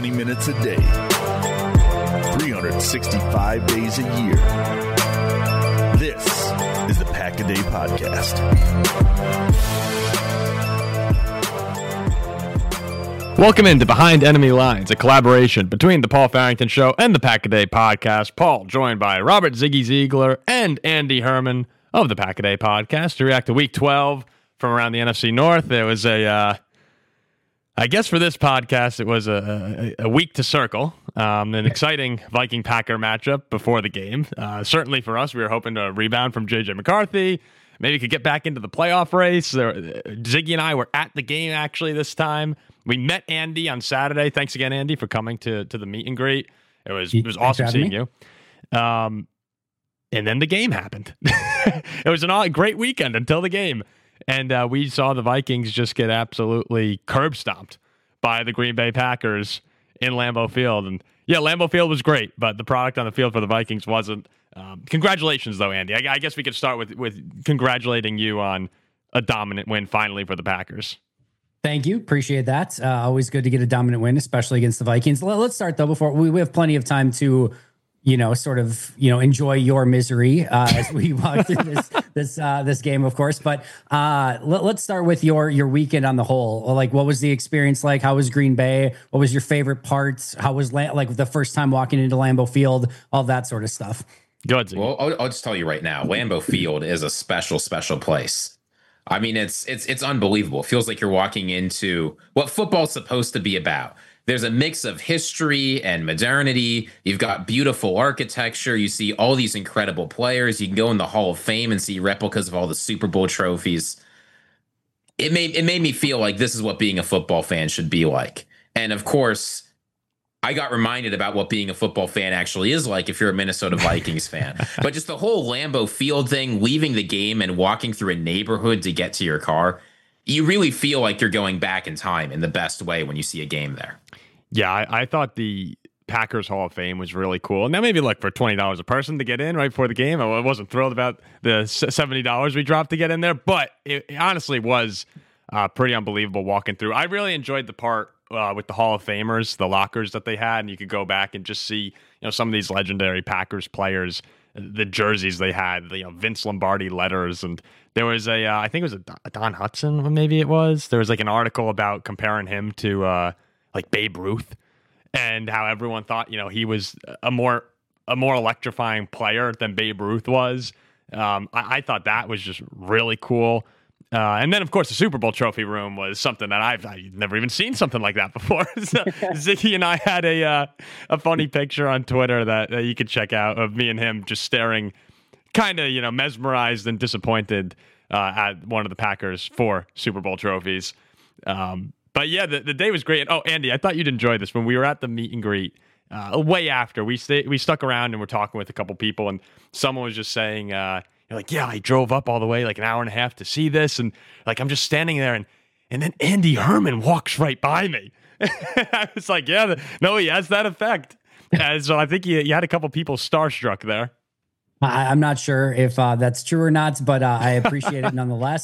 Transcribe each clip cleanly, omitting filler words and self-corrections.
20 minutes a day, 365 days a year. This is the Pack a Day Podcast. Welcome into Behind Enemy Lines, a collaboration between the Paul Farrington Show and the Pack a Day Podcast. Paul, joined by Robert Ziggy Ziegler and Andy Herman of the Pack a Day Podcast to react to Week 12 from around the NFC North. There was I guess for this podcast, it was a week to circle. An exciting Viking-Packer matchup before the game. Certainly for us, we were hoping to rebound from J.J. McCarthy. Maybe could get back into the playoff race. Ziggy and I were at the game, actually, this time. We met Andy on Saturday. Thanks again, Andy, for coming to the meet and greet. It was awesome seeing you. And then the game happened. It was a great weekend until the game. And we saw the Vikings just get absolutely curb stomped by the Green Bay Packers in Lambeau Field. And yeah, Lambeau Field was great, but the product on the field for the Vikings wasn't. Congratulations, though, Andy. I guess we could start with congratulating you on a dominant win finally for the Packers. Thank you. Appreciate that. Always good to get a dominant win, especially against the Vikings. Let's start, though, before we have plenty of time to enjoy your misery as we walk through this game, of course. But let's start with your weekend on the whole. Like, what was the experience like? How was Green Bay? What was your favorite parts? How was the first time walking into Lambeau Field? All that sort of stuff. Good. Well, I'll just tell you right now, Lambeau Field is a special place. I mean, it's unbelievable. It feels like you're walking into what football's supposed to be about. There's a mix of history and modernity. You've got beautiful architecture. You see all these incredible players. You can go in the Hall of Fame and see replicas of all the Super Bowl trophies. It made me feel like this is what being a football fan should be like. And of course, I got reminded about what being a football fan actually is like if you're a Minnesota Vikings fan. But just the whole Lambeau Field thing, leaving the game and walking through a neighborhood to get to your car, you really feel like you're going back in time in the best way when you see a game there. Yeah, I thought the Packers Hall of Fame was really cool. And that maybe like for $20 a person to get in right before the game. I wasn't thrilled about the $70 we dropped to get in there, but it honestly was pretty unbelievable walking through. I really enjoyed the part with the Hall of Famers, the lockers that they had, and you could go back and just see, some of these legendary Packers players, the jerseys they had, Vince Lombardi letters, and there was I think it was a Don Hudson, maybe it was. There was like an article about comparing him to like Babe Ruth, and how everyone thought he was a more electrifying player than Babe Ruth was. I thought that was just really cool. And then, of course, the Super Bowl trophy room was something that I've never even seen something like that before. So Ziggy and I had a funny picture on Twitter that you could check out of me and him just staring, kind of mesmerized and disappointed at one of the Packers' 4 Super Bowl trophies. But yeah, the day was great. And, oh, Andy, I thought you'd enjoy this. When we were at the meet and greet, way after we stuck around and were talking with a couple people, and someone was just saying. Like, yeah, I drove up all the way like an hour and a half to see this. And like, I'm just standing there and then Andy Herman walks right by me. I was like, yeah, no, he has that effect. And so I think you had a couple people starstruck there. I'm not sure if that's true or not, but I appreciate it nonetheless.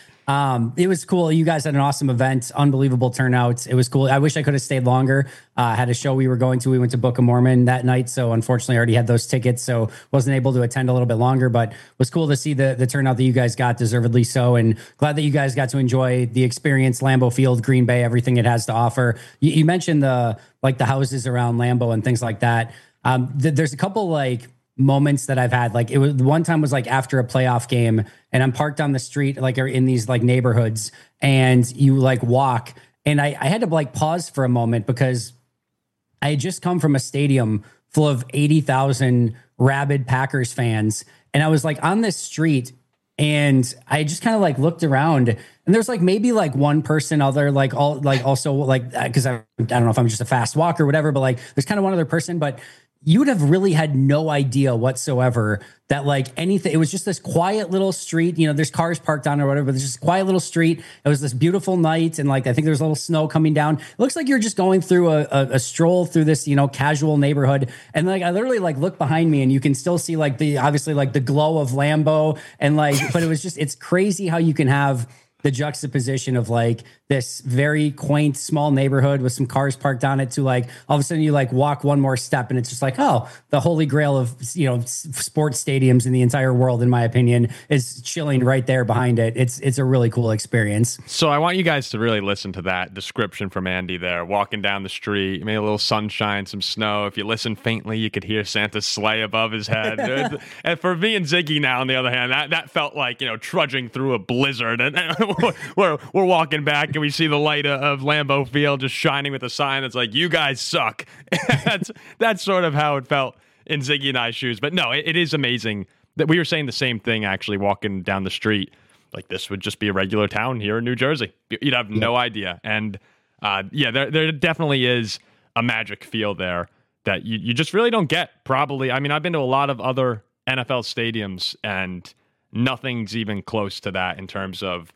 It was cool. You guys had an awesome event, unbelievable turnout. It was cool. I wish I could have stayed longer. Had a show we were going to. We went to Book of Mormon that night, so unfortunately I already had those tickets, so wasn't able to attend a little bit longer, but it was cool to see the turnout that you guys got, deservedly so, and glad that you guys got to enjoy the experience, Lambeau Field, Green Bay, everything it has to offer. You mentioned the houses around Lambeau and things like that. There's a couple moments that I've had. Like, it was one time was like after a playoff game, and I'm parked on the street, like in these like neighborhoods, and you like walk, and I had to like pause for a moment because I had just come from a stadium full of 80,000 rabid Packers fans, and I was like on this street, and I just kind of like looked around, and there's like maybe like one person other, like all like also like, because I don't know if I'm just a fast walker or whatever, but like there's kind of one other person, but you would have really had no idea whatsoever that like anything. It was just this quiet little street. There's cars parked on or whatever, but there's just a quiet little street. It was this beautiful night, and like I think there's a little snow coming down. It looks like you're just going through a stroll through this casual neighborhood, and like I literally like look behind me, and you can still see like obviously like the glow of Lambeau, and like, but it was just, it's crazy how you can have the juxtaposition of like this very quaint small neighborhood with some cars parked on it to like all of a sudden you like walk one more step and it's just like, oh, the holy grail of, you know, sports stadiums in the entire world, in my opinion, is chilling right there behind it. It's a really cool experience. So I want you guys to really listen to that description from Andy there. Walking down the street, maybe a little sunshine, some snow. If you listen faintly, you could hear Santa's sleigh above his head. And for me and Ziggy now, on the other hand, that felt like, you know, trudging through a blizzard. And we're walking back and we see the light of Lambeau Field just shining with a sign that's like, you guys suck. That's sort of how it felt in Ziggy and I's shoes. But no, it is amazing that we were saying the same thing, actually, walking down the street. Like, this would just be a regular town here in New Jersey. You'd have no idea. And there definitely is a magic feel there that you just really don't get, probably. I mean, I've been to a lot of other NFL stadiums, and nothing's even close to that in terms of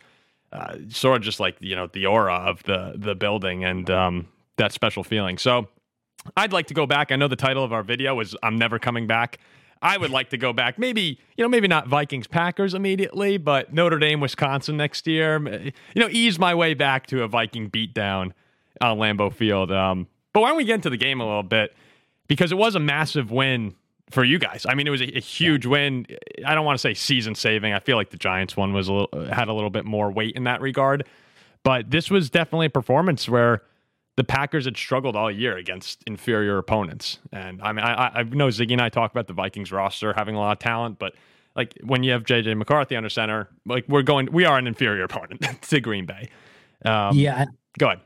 sort of just like, you know, the aura of the building and that special feeling. So I'd like to go back. I know the title of our video is I'm Never Coming Back. I would like to go back. Maybe not Vikings Packers immediately, but Notre Dame, Wisconsin next year. You know, ease my way back to a Viking beatdown on Lambeau Field. But why don't we get into the game a little bit? Because it was a massive win for you guys. I mean, it was a huge win. I don't want to say season saving. I feel like the Giants one was had a little bit more weight in that regard. But this was definitely a performance where the Packers had struggled all year against inferior opponents. And I mean, I know Ziggy and I talk about the Vikings roster having a lot of talent, but like when you have JJ McCarthy under center, like we are an inferior opponent to Green Bay. Go ahead.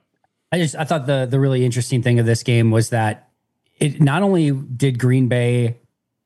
I thought the really interesting thing of this game was that it not only did Green Bay,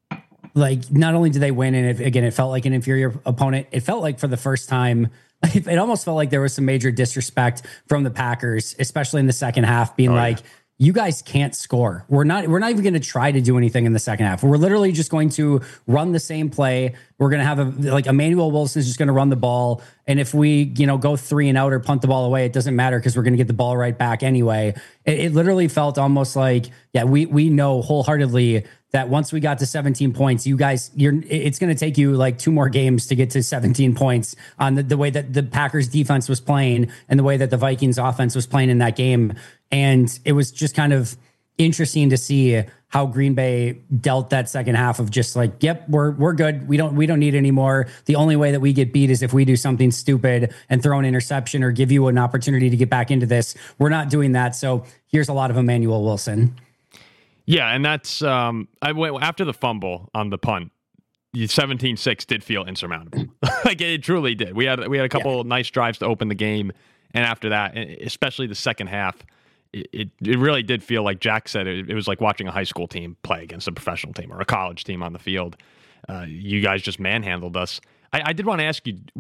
like, not only did they win, and it felt like an inferior opponent, it felt like for the first time, it almost felt like there was some major disrespect from the Packers, especially in the second half, being you guys can't score. We're not even going to try to do anything in the second half. We're literally just going to run the same play. We're going to have Emmanuel Wilson is just going to run the ball. And if we, go 3 and out or punt the ball away, it doesn't matter because we're going to get the ball right back anyway. It literally felt almost like, we know wholeheartedly that once we got to 17 points, you guys, it's going to take you like 2 more games to get to 17 points on the way that the Packers defense was playing and the way that the Vikings offense was playing in that game. And it was just kind of interesting to see how Green Bay dealt that second half of just like, yep, we're good. We don't need any more. The only way that we get beat is if we do something stupid and throw an interception or give you an opportunity to get back into this. We're not doing that. So here's a lot of Emmanuel Wilson. Yeah, and that's I went after the fumble on the punt. 17-6 did feel insurmountable. Like it truly did. We had a couple nice drives to open the game, and after that, especially the second half, it really did feel like Jack said it was like watching a high school team play against a professional team or a college team on the field. You guys just manhandled us. I did want to ask you,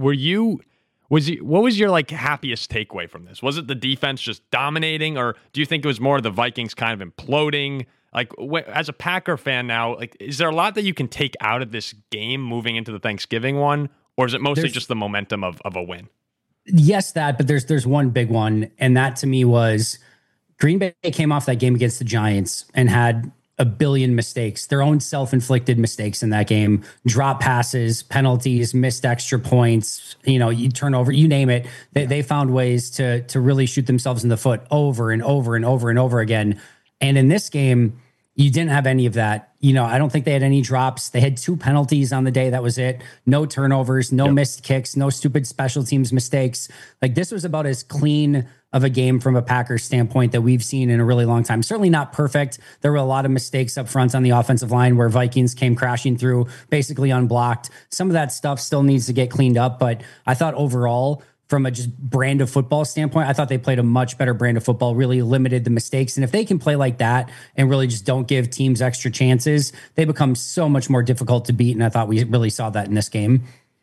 what was your like happiest takeaway from this? Was it the defense just dominating, or do you think it was more the Vikings kind of imploding? Like, as a Packer fan now, like, is there a lot that you can take out of this game moving into the Thanksgiving one, or is it mostly just the momentum of a win? Yes, but there's one big one, and that to me was Green Bay came off that game against the Giants and had a billion mistakes, their own self-inflicted mistakes in that game, drop passes, penalties, missed extra points, you turnover, you name it. They found ways to really shoot themselves in the foot over and over and over and over again. And in this game, you didn't have any of that. I don't think they had any drops. They had 2 penalties on the day. That was it. No turnovers, no missed kicks, no stupid special teams mistakes. Like, this was about as clean of a game from a Packers standpoint that we've seen in a really long time. Certainly not perfect. There were a lot of mistakes up front on the offensive line where Vikings came crashing through basically unblocked. Some of that stuff still needs to get cleaned up, but I thought overall, from a just brand of football standpoint, I thought they played a much better brand of football, really limited the mistakes. And if they can play like that and really just don't give teams extra chances, they become so much more difficult to beat. And I thought we really saw that in this game.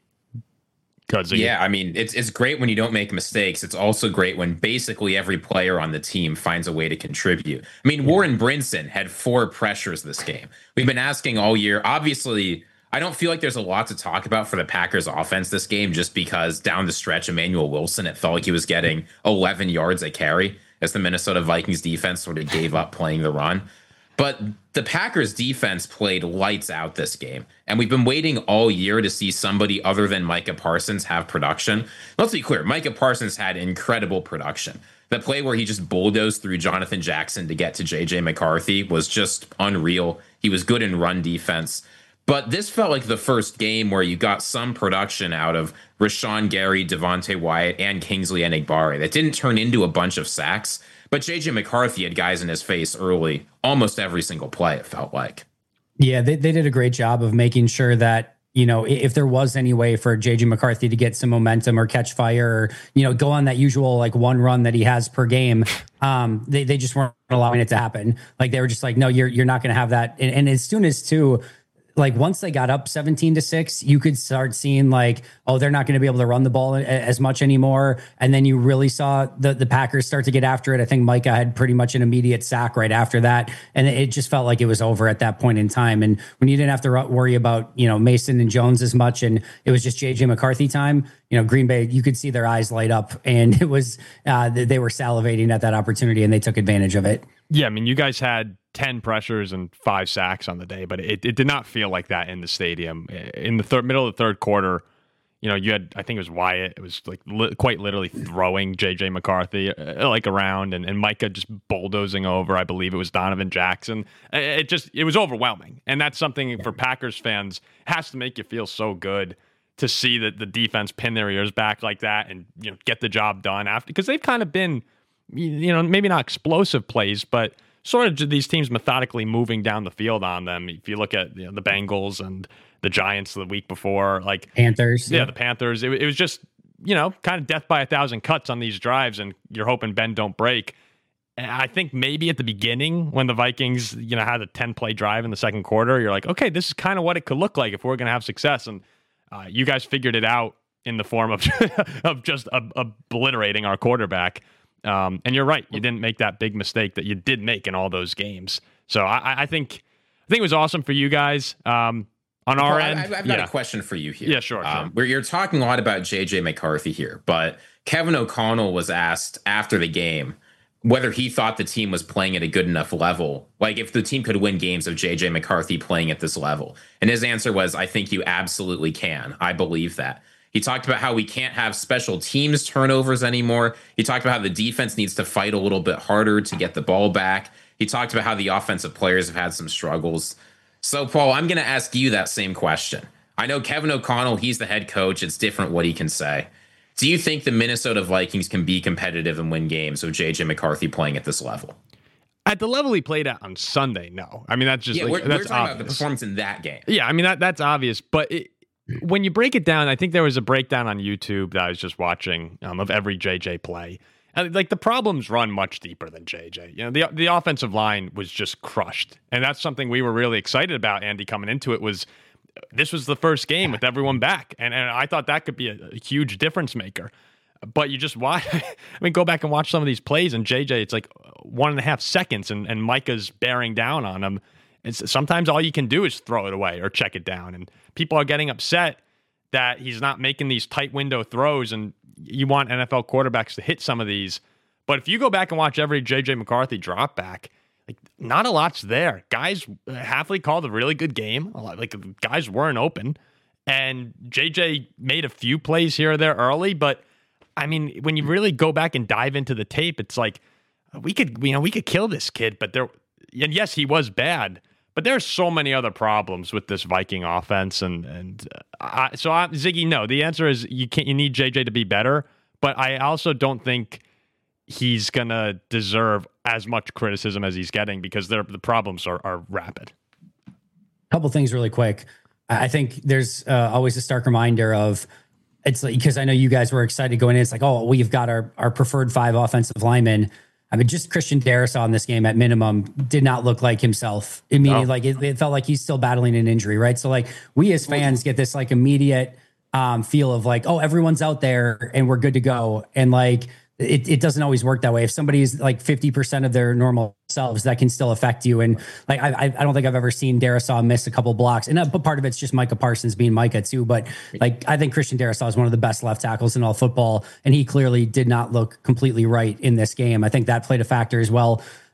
Yeah, I mean, it's great when you don't make mistakes. It's also great when basically every player on the team finds a way to contribute. I mean, Warren Brinson had 4 pressures this game. We've been asking all year. Obviously, I don't feel like there's a lot to talk about for the Packers offense this game, just because down the stretch, Emmanuel Wilson, it felt like he was getting 11 yards a carry as the Minnesota Vikings defense sort of gave up playing the run. But the Packers defense played lights out this game. And we've been waiting all year to see somebody other than Micah Parsons have production. Let's be clear, Micah Parsons had incredible production. The play where he just bulldozed through Jonathan Jackson to get to JJ McCarthy was just unreal. He was good in run defense. But this felt like the first game where you got some production out of Rashawn Gary, Devontae Wyatt, and Kingsley Enagbare that didn't turn into a bunch of sacks. But JJ McCarthy had guys in his face early, almost every single play, it felt like. Yeah, they did a great job of making sure that, you know, if there was any way for JJ McCarthy to get some momentum or catch fire or, you know, go on that usual like one run that he has per game, they just weren't allowing it to happen. Like they were just like, no, you're not going to have that. And as soon as like once they got up 17-6, you could start seeing like, oh, they're not going to be able to run the ball as much anymore. And then you really saw the Packers start to get after it. I think Micah had pretty much an immediate sack right after that. And it just felt like it was over at that point in time. And when you didn't have to worry about, you know, Mason and Jones as much, and it was just JJ McCarthy time, you know, Green Bay, you could see their eyes light up, and it was, they were salivating at that opportunity and they took advantage of it. Yeah. I mean, you guys had 10 pressures and 5 sacks on the day, but it did not feel like that in the stadium. In the middle of the third quarter, you know, you had, I think it was Wyatt, it was like quite literally throwing JJ McCarthy like around, and Micah just bulldozing over, I believe it was Donovan Jackson. It was overwhelming. And that's something for Packers fans has to make you feel so good to see that the defense pin their ears back like that and, you know, get the job done after, because they've kind of been, you know, maybe not explosive plays, but sort of these teams methodically moving down the field on them. If you look at, you know, the Bengals and the Giants the week before, like Panthers. Yeah, the Panthers. It was just, you know, kind of death by 1,000 cuts on these drives, and you're hoping bend don't break. And I think maybe at the beginning when the Vikings, you know, had a 10-play drive in the second quarter, you're like, okay, this is kind of what it could look like if we're going to have success. And you guys figured it out in the form of of just obliterating our quarterback. And you're right. You didn't make that big mistake that you did make in all those games. So I think it was awesome for you guys. On our end, I've got a question for you here. Yeah, sure. Where you're talking a lot about JJ McCarthy here, but Kevin O'Connell was asked after the game whether he thought the team was playing at a good enough level, like if the team could win games of JJ McCarthy playing at this level. And his answer was, I think you absolutely can. I believe that. He talked about how we can't have special teams turnovers anymore. He talked about how the defense needs to fight a little bit harder to get the ball back. He talked about how the offensive players have had some struggles. So, Paul, I'm going to ask you that same question. I know Kevin O'Connell, he's the head coach. It's different what he can say. Do you think the Minnesota Vikings can be competitive and win games with JJ McCarthy playing at this level? At the level he played at on Sunday, no. I mean, that's just we're that's talking obvious. about the performance in that game. Yeah, I mean, that's obvious. But when you break it down, I think there was a breakdown on YouTube that I was just watching of every JJ play. And like the problems run much deeper than JJ. You know, the offensive line was just crushed. And that's something we were really excited about, Andy, coming into it. This was the first game with everyone back. And I thought that could be a huge difference maker. But you just watch, I mean, go back and watch some of these plays, and JJ, it's like 1.5 seconds, and Micah's bearing down on him. Sometimes all you can do is throw it away or check it down. And people are getting upset that he's not making these tight window throws, and you want NFL quarterbacks to hit some of these. But if you go back and watch every JJ McCarthy drop back, like not a lot's there. Guys, Hafley called a really good game. Like guys weren't open, and JJ made a few plays here or there early. But I mean, when you really go back and dive into the tape, it's like we could kill this kid. But and yes, he was bad. But there's so many other problems with this Viking offense, so Ziggy, no. The answer is you need JJ to be better, but I also don't think he's gonna deserve as much criticism as he's getting because the problems are rapid. A couple things really quick. I think there's always a stark reminder of it's like, because I know you guys were excited going in. It's like, oh, we've got our preferred 5 offensive linemen. I mean, just Christian Darrisaw in this game at minimum did not look like himself. I mean, like it felt like he's still battling an injury, right? So like we as fans get this like immediate feel of like, oh, everyone's out there and we're good to go. And like, it doesn't always work that way. If somebody is like 50% of their normal selves, that can still affect you. And like, I don't think I've ever seen Darrisaw miss a couple blocks. And part of it's just Micah Parsons being Micah too. But like, I think Christian Darrisaw is one of the best left tackles in all football. And he clearly did not look completely right in this game. I think that played a factor as well.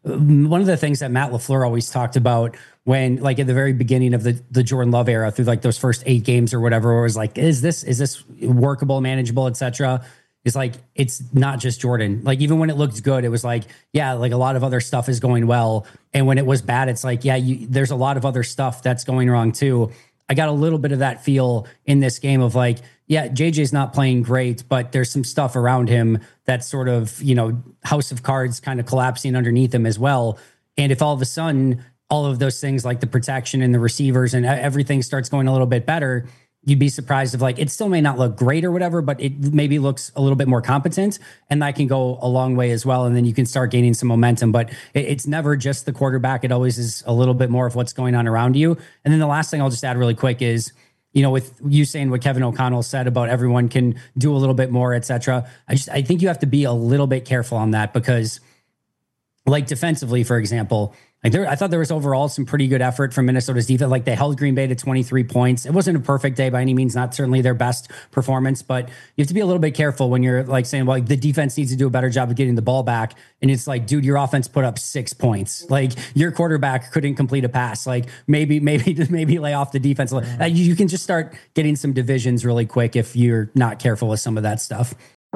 one of the things that Matt LaFleur always talked about when, like, at the very beginning of the Jordan Love era, through like those first 8 games or whatever, where it was like, is this workable, manageable, etc. Is like, it's not just Jordan. Like, even when it looked good, it was like, yeah, like a lot of other stuff is going well. And when it was bad, it's like, yeah, there's a lot of other stuff that's going wrong too. I got a little bit of that feel in this game of like, yeah, JJ's not playing great, but there's some stuff around him that's sort of, house of cards kind of collapsing underneath him as well. And if all of a sudden, all of those things like the protection and the receivers and everything starts going a little bit better, you'd be surprised if, like, it still may not look great or whatever, but it maybe looks a little bit more competent, and that can go a long way as well. And then you can start gaining some momentum, but it's never just the quarterback. It always is a little bit more of what's going on around you. And then the last thing I'll just add really quick is, with you saying what Kevin O'Connell said about everyone can do a little bit more, et cetera. I think you have to be a little bit careful on that, because like defensively, for example, I thought there was overall some pretty good effort from Minnesota's defense. Like, they held Green Bay to 23 points. It wasn't a perfect day by any means, not certainly their best performance, but you have to be a little bit careful when you're like saying, well, the defense needs to do a better job of getting the ball back. And it's like, dude, your offense put up 6 points. Like, your quarterback couldn't complete a pass. Like, maybe lay off the defense. You can just start getting some divisions really quick if you're not careful with some of that stuff.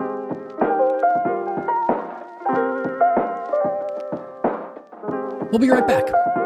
We'll be right back.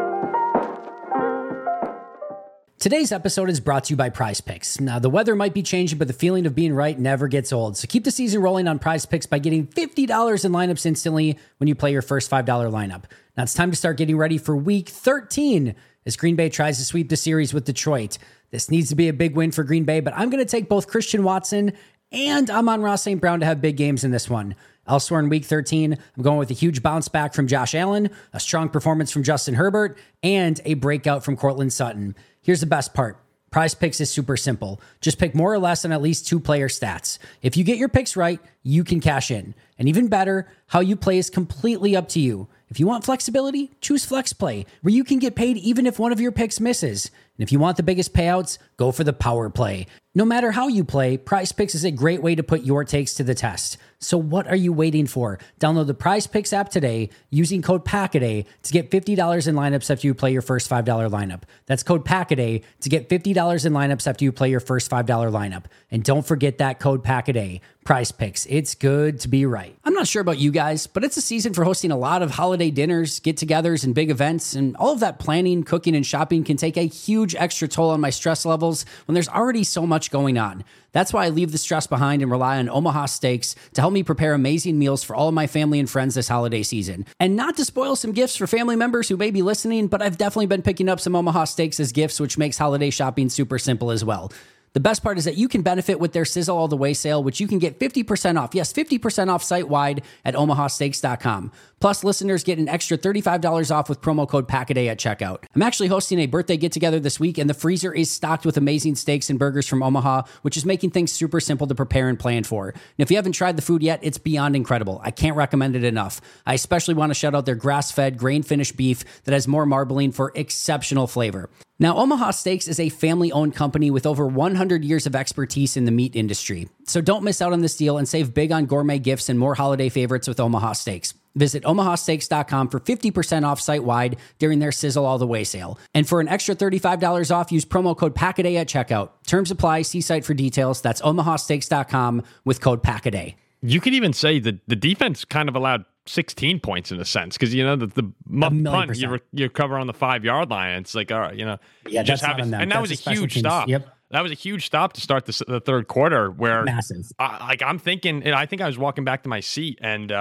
Today's episode is brought to you by Prize Picks. Now, the weather might be changing, but the feeling of being right never gets old. So keep the season rolling on Prize Picks by getting $50 in lineups instantly when you play your first $5 lineup. Now it's time to start getting ready for Week 13 as Green Bay tries to sweep the series with Detroit. This needs to be a big win for Green Bay, but I'm going to take both Christian Watson and Amon-Ra St. Brown to have big games in this one. Elsewhere in Week 13, I'm going with a huge bounce back from Josh Allen, a strong performance from Justin Herbert, and a breakout from Courtland Sutton. Here's the best part. Prize Picks is super simple. Just pick more or less on at least 2 player stats. If you get your picks right, you can cash in. And even better, how you play is completely up to you. If you want flexibility, choose Flex Play, where you can get paid even if one of your picks misses. And if you want the biggest payouts, go for the Power Play. No matter how you play, Prize Picks is a great way to put your takes to the test. So what are you waiting for? Download the Prize Picks app today using code PACKADAY to get $50 in lineups after you play your first $5 lineup. That's code PACKADAY to get $50 in lineups after you play your first $5 lineup. And don't forget that code PACKADAY. Prize Picks. It's good to be right. I'm not sure about you guys, but it's a season for hosting a lot of holiday dinners, get-togethers, and big events, and all of that planning, cooking, and shopping can take a huge extra toll on my stress levels when there's already so much going on. That's why I leave the stress behind and rely on Omaha Steaks to help me prepare amazing meals for all of my family and friends this holiday season. And not to spoil some gifts for family members who may be listening, but I've definitely been picking up some Omaha Steaks as gifts, which makes holiday shopping super simple as well. The best part is that you can benefit with their Sizzle All the Way sale, which you can get 50% off. Yes, 50% off site-wide at omahasteaks.com. Plus, listeners get an extra $35 off with promo code PACKADAY at checkout. I'm actually hosting a birthday get-together this week, and the freezer is stocked with amazing steaks and burgers from Omaha, which is making things super simple to prepare and plan for. And if you haven't tried the food yet, it's beyond incredible. I can't recommend it enough. I especially want to shout out their grass-fed, grain-finished beef that has more marbling for exceptional flavor. Now, Omaha Steaks is a family-owned company with over 100 years of expertise in the meat industry. So don't miss out on this deal and save big on gourmet gifts and more holiday favorites with Omaha Steaks. Visit omahasteaks.com for 50% off site-wide during their Sizzle All the Way sale. And for an extra $35 off, use promo code PACKADAY at checkout. Terms apply. See site for details. That's omahasteaks.com with code PACKADAY. You could even say that the defense kind of allowed 16 points in a sense, because the punt you cover on the 5-yard line. It's like, all right, just have it, and that was a huge stop. Yep. That was a huge stop to start the third quarter. Where massive. I'm thinking, and I think I was walking back to my seat, and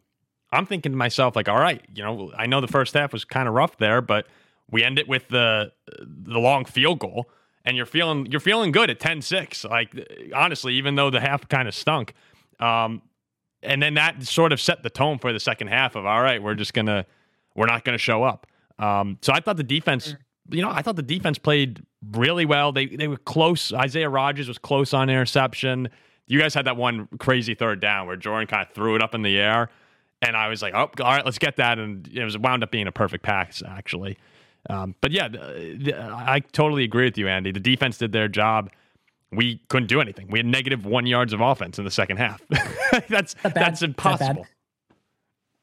I'm thinking to myself, like, all right, I know the first half was kind of rough there, but we end it with the long field goal, and you're feeling good at 10-6. Like, honestly, even though the half kind of stunk. And then that sort of set the tone for the second half of, all right, we're not gonna show up. So I thought the defense, played really well. They were close. Isaiah Rodgers was close on interception. You guys had that one crazy third down where Jordan kind of threw it up in the air, and I was like, oh, all right, let's get that. And it wound up being a perfect pass, actually. But yeah, I totally agree with you, Andy. The defense did their job. We couldn't do anything. We had negative -1 yards of offense in the second half. That's impossible.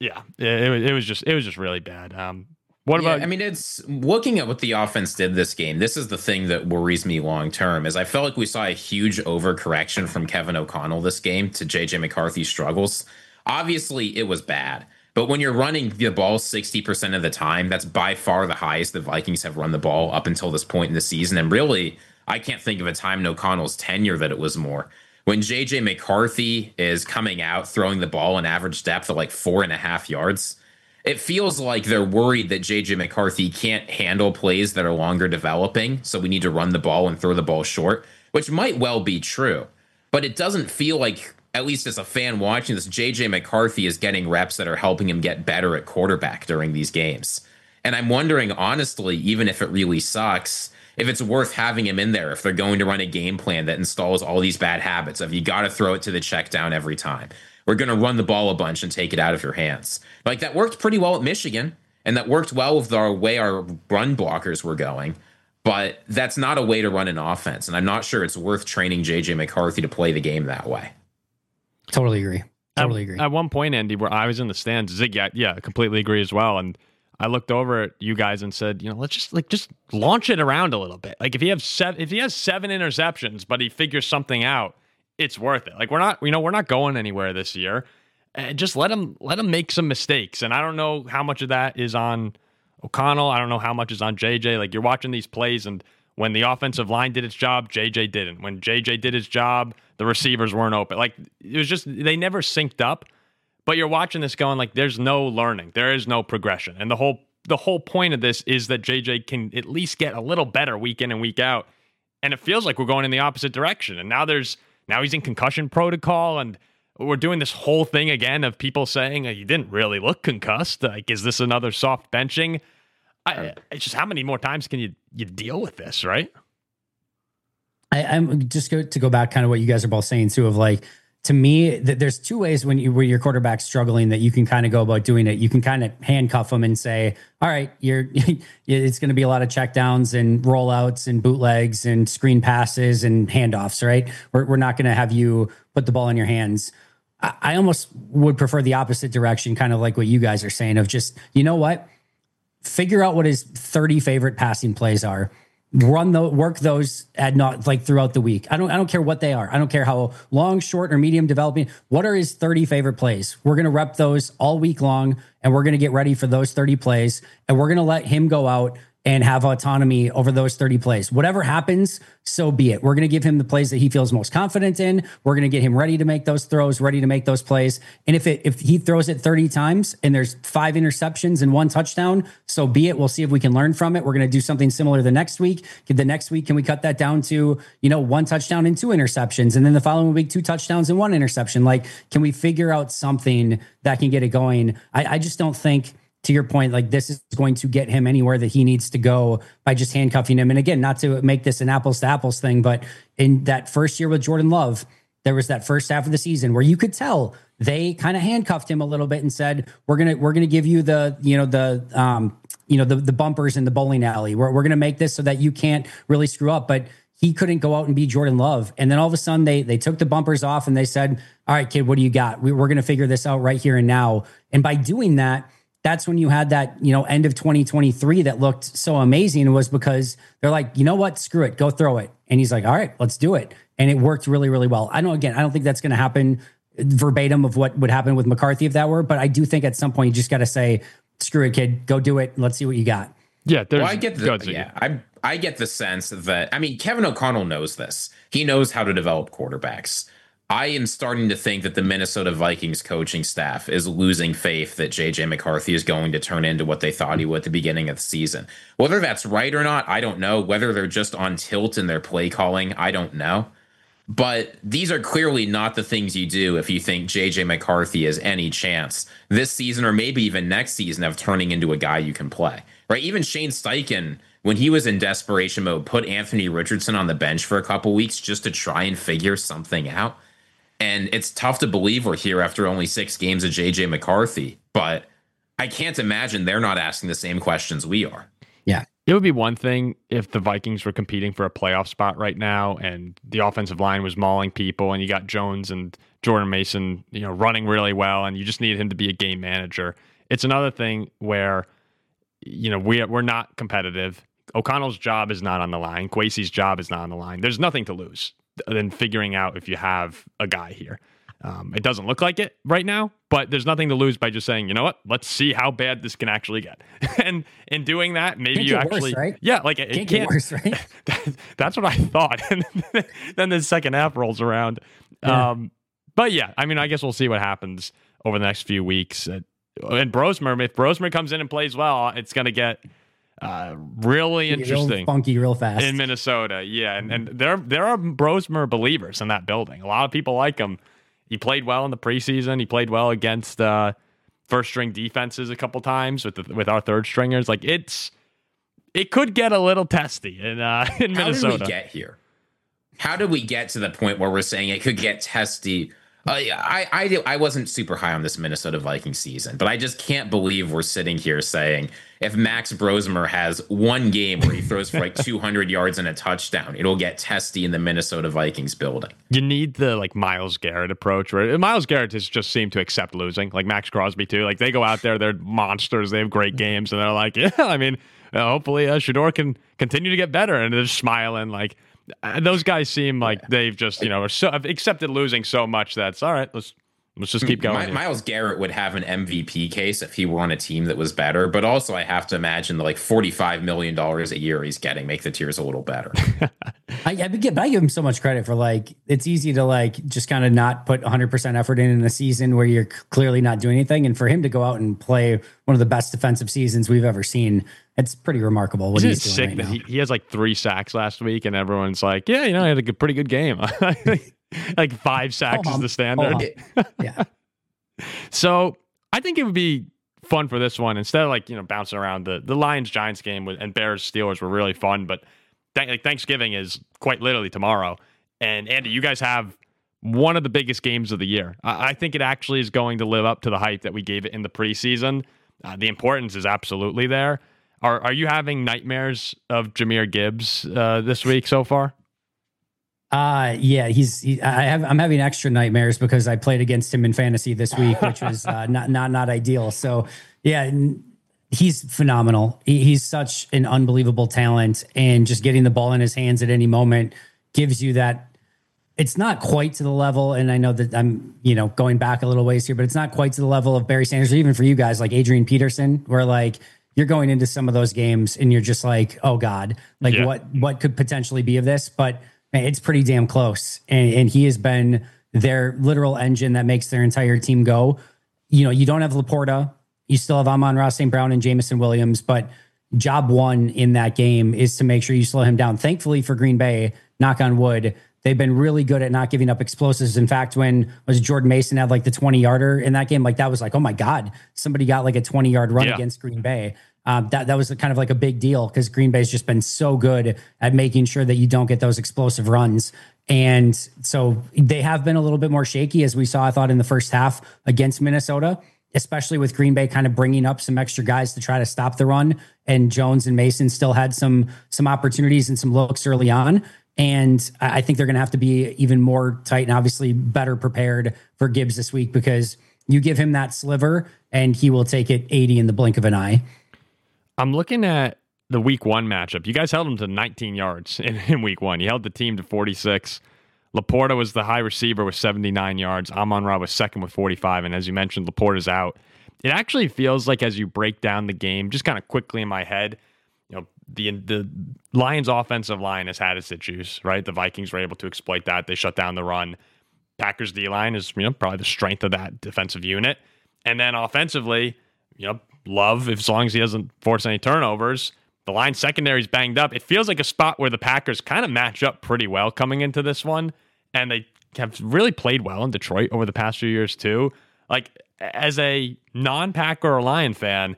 Yeah, it was just really bad. What about? I mean, it's looking at what the offense did this game. This is the thing that worries me long term. Is I felt like we saw a huge overcorrection from Kevin O'Connell this game to JJ McCarthy's struggles. Obviously, it was bad, but when you're running the ball 60% of the time, that's by far the highest the Vikings have run the ball up until this point in the season. And really, I can't think of a time in O'Connell's tenure that it was more. When JJ McCarthy is coming out throwing the ball an average depth of like 4.5 yards. It feels like they're worried that JJ McCarthy can't handle plays that are longer developing, so we need to run the ball and throw the ball short, which might well be true. But it doesn't feel like, at least as a fan watching this, JJ McCarthy is getting reps that are helping him get better at quarterback during these games. And I'm wondering, honestly, even if it really sucks, if it's worth having him in there if they're going to run a game plan that installs all these bad habits of you got to throw it to the check down every time. We're going to run the ball a bunch and take it out of your hands. Like, that worked pretty well at Michigan, and that worked well with our way our run blockers were going. But that's not a way to run an offense, and I'm not sure it's worth training JJ McCarthy to play the game that way. Totally agree. At one point, Andy, where I was in the stands, Zig, yeah, completely agree as well. And I looked over at you guys and said, let's just launch it around a little bit. Like, if he has 7 interceptions, but he figures something out, it's worth it. Like, we're not going anywhere this year. And just let him make some mistakes. And I don't know how much of that is on O'Connell. I don't know how much is on JJ. Like, you're watching these plays, and when the offensive line did its job, JJ didn't. When JJ did his job, the receivers weren't open. Like, it was just, they never synced up. But you're watching this going, like, there's no learning. There is no progression. And the whole point of this is that JJ can at least get a little better week in and week out. And it feels like we're going in the opposite direction. And now he's in concussion protocol, and we're doing this whole thing again of people saying he didn't really look concussed. Like, is this another soft benching? It's just, how many more times can you deal with this, right? I'm just to go back kind of what you guys are both saying too, of like, to me, there's two ways where your quarterback's struggling that you can kind of go about doing it. You can kind of handcuff them and say, all right, it's going to be a lot of checkdowns and rollouts and bootlegs and screen passes and handoffs, right? We're not going to have you put the ball in your hands. I almost would prefer the opposite direction, kind of like what you guys are saying, of just, you know what? Figure out what his 30 favorite passing plays are. Work those throughout the week. I don't care what they are. I don't care how long, short, or medium developing. What are his 30 favorite plays? We're going to rep those all week long, and we're going to get ready for those 30 plays, and we're going to let him go out and have autonomy over those 30 plays. Whatever happens, so be it. We're going to give him the plays that he feels most confident in. We're going to get him ready to make those throws, ready to make those plays. And if he throws it 30 times and there's 5 interceptions and 1 touchdown, so be it. We'll see if we can learn from it. We're going to do something similar the next week. The next week, can we cut that down to, 1 touchdown and 2 interceptions? And then the following week, 2 touchdowns and 1 interception. Like, can we figure out something that can get it going? I just don't think, to your point, like, this is going to get him anywhere that he needs to go by just handcuffing him. And again, not to make this an apples to apples thing, but in that first year with Jordan Love, there was that first half of the season where you could tell they kind of handcuffed him a little bit and said, we're gonna give you the bumpers in the bowling alley. We're gonna make this so that you can't really screw up. But he couldn't go out and be Jordan Love. And then all of a sudden they took the bumpers off and they said, all right, kid, what do you got? We're gonna figure this out right here and now. And by doing that, that's when you had that, end of 2023 that looked so amazing. It was because they're like, you know what, screw it, go throw it. And he's like, all right, let's do it. And it worked really, really well. I don't think that's going to happen verbatim of what would happen with McCarthy if that were, but I do think at some point you just got to say, screw it, kid, go do it. Let's see what you got. Yeah. I get the sense that, Kevin O'Connell knows this. He knows how to develop quarterbacks. I am starting to think that the Minnesota Vikings coaching staff is losing faith that JJ McCarthy is going to turn into what they thought he would at the beginning of the season. Whether that's right or not, I don't know. Whether they're just on tilt in their play calling, I don't know. But these are clearly not the things you do if you think JJ McCarthy has any chance this season or maybe even next season of turning into a guy you can play. Right? Even Shane Steichen, when he was in desperation mode, put Anthony Richardson on the bench for a couple weeks just to try and figure something out. And it's tough to believe we're here after only 6 games of JJ McCarthy, but I can't imagine they're not asking the same questions we are. Yeah. It would be one thing if the Vikings were competing for a playoff spot right now and the offensive line was mauling people and you got Jones and Jordan Mason, running really well, and you just need him to be a game manager. It's another thing where, we're not competitive. O'Connell's job is not on the line. Kwesi's job is not on the line. There's nothing to lose than figuring out if you have a guy here. It doesn't look like it right now, but there's nothing to lose by just saying, you know what, let's see how bad this can actually get. And in doing that, maybe you actually, worse, right? Yeah, like it can't get worse, right? That's what I thought. And then the second half rolls around. Yeah. But yeah, I mean, I guess we'll see what happens over the next few weeks. And Brosmer, if Brosmer comes in and plays well, it's going to get really interesting, real funky, real fast in Minnesota. Yeah, and there are Brosmer believers in that building. A lot of people like him. He played well in the preseason. He played well against first string defenses a couple times with our third stringers. Like it could get a little testy in Minnesota. How did we get here? How did we get to the point where we're saying it could get testy? I wasn't super high on this Minnesota Vikings season, but I just can't believe we're sitting here saying if Max Brosmer has one game where he throws for like 200 yards and a touchdown, it'll get testy in the Minnesota Vikings building. You need the Myles Garrett approach, where Myles Garrett has just seemed to accept losing, like Max Crosby too. Like they go out there, they're monsters, they have great games, and they're like, yeah, I mean, hopefully Shedeur can continue to get better, and they're smiling like. Those guys seem like they've just, have accepted losing so much that it's all right. Let's just keep going. Myles Garrett would have an MVP case if he were on a team that was better, but also I have to imagine the $45 million a year he's getting make the tiers a little better. I give him so much credit for it's easy to just kind of not put 100% effort in a season where you're clearly not doing anything, and for him to go out and play one of the best defensive seasons we've ever seen. It's pretty remarkable what he's doing right now. He has 3 sacks last week, and everyone's like, yeah, he had a pretty good game. 5 sacks is the standard. Yeah. So I think it would be fun for this one instead of bouncing around. The Lions-Giants game and Bears-Steelers were really fun, but Thanksgiving is quite literally tomorrow. And Andy, you guys have one of the biggest games of the year. I think it actually is going to live up to the hype that we gave it in the preseason. The importance is absolutely there. Are you having nightmares of Jahmyr Gibbs this week so far? Yeah, I'm having extra nightmares because I played against him in fantasy this week, which was not ideal. So yeah, he's phenomenal. He's such an unbelievable talent, and just getting the ball in his hands at any moment gives you that. It's not quite to the level, and I know that I'm, going back a little ways here, but it's not quite to the level of Barry Sanders or even for you guys like Adrian Peterson, where you're going into some of those games and you're just like, oh God, what could potentially be of this? But man, it's pretty damn close. And he has been their literal engine that makes their entire team go. You don't have Laporta. You still have Amon-Ra St. Brown and Jameson Williams, but job one in that game is to make sure you slow him down. Thankfully for Green Bay, knock on wood, they've been really good at not giving up explosives. In fact, when Jordan Mason had the 20-yarder in that game, that was oh my God, somebody got a 20-yard run against Green Bay. That was kind of a big deal because Green Bay's just been so good at making sure that you don't get those explosive runs. And so they have been a little bit more shaky, as we saw, I thought, in the first half against Minnesota, especially with Green Bay kind of bringing up some extra guys to try to stop the run. And Jones and Mason still had some opportunities and some looks early on. And I think they're going to have to be even more tight and obviously better prepared for Gibbs this week, because you give him that sliver and he will take it 80 in the blink of an eye. I'm looking at the week 1 matchup. You guys held him to 19 yards in week 1. You held the team to 46. Laporta was the high receiver with 79 yards. Amon-Ra was second with 45. And as you mentioned, Laporta's out. It actually feels like, as you break down the game, just kind of quickly in my head, the Lions offensive line has had its issues, right? The Vikings were able to exploit that. They shut down the run. Packers D-line is, probably the strength of that defensive unit. And then offensively, Love, as long as he doesn't force any turnovers. The line secondary's banged up. It feels like a spot where the Packers kind of match up pretty well coming into this one, and they have really played well in Detroit over the past few years too. As a non-Packer or Lion fan,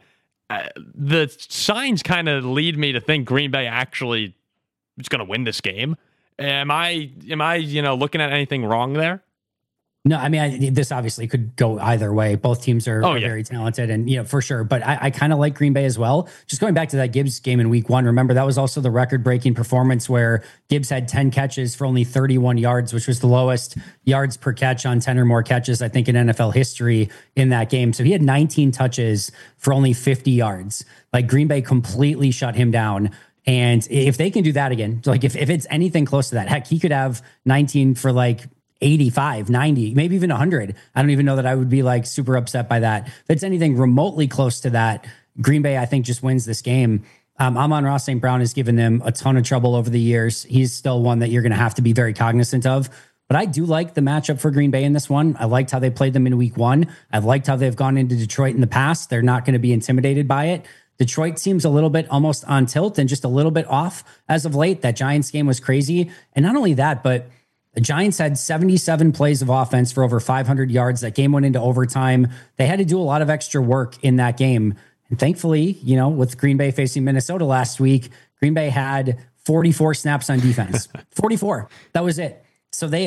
the signs kind of lead me to think Green Bay actually is going to win this game. Am I looking at anything wrong there? No, I mean, this obviously could go either way. Both teams are very talented and, for sure. But I kind of like Green Bay as well. Just going back to that Gibbs game in week 1, remember that was also the record-breaking performance where Gibbs had 10 catches for only 31 yards, which was the lowest yards per catch on 10 or more catches, I think, in NFL history in that game. So he had 19 touches for only 50 yards. Like, Green Bay completely shut him down. And if they can do that again, like if it's anything close to that, heck, he could have 19 for like 85, 90, maybe even 100. I don't even know that I would be like super upset by that. If it's anything remotely close to that, Green Bay, I think, just wins this game. Amon-Ra St. Brown has given them a ton of trouble over the years. He's still one that you're going to have to be very cognizant of. But I do like the matchup for Green Bay in this one. I liked how they played them in week 1. I've liked how they've gone into Detroit in the past. They're not going to be intimidated by it. Detroit seems a little bit almost on tilt and just a little bit off as of late. That Giants game was crazy. And not only that, but the Giants had 77 plays of offense for over 500 yards. That game went into overtime. They had to do a lot of extra work in that game. And thankfully, with Green Bay facing Minnesota last week, Green Bay had 44 snaps on defense. 44. That was it. So they,